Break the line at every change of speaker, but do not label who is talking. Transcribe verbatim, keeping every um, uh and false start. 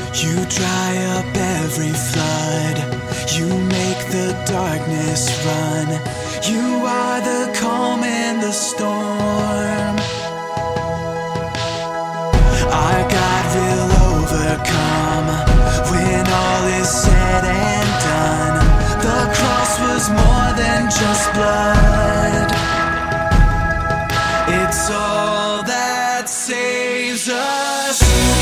You dry up every flood. You make the darkness run. You are the calm in the storm. Our God will overcome when all is said and done. The cross was more than just blood. It's all that saves us.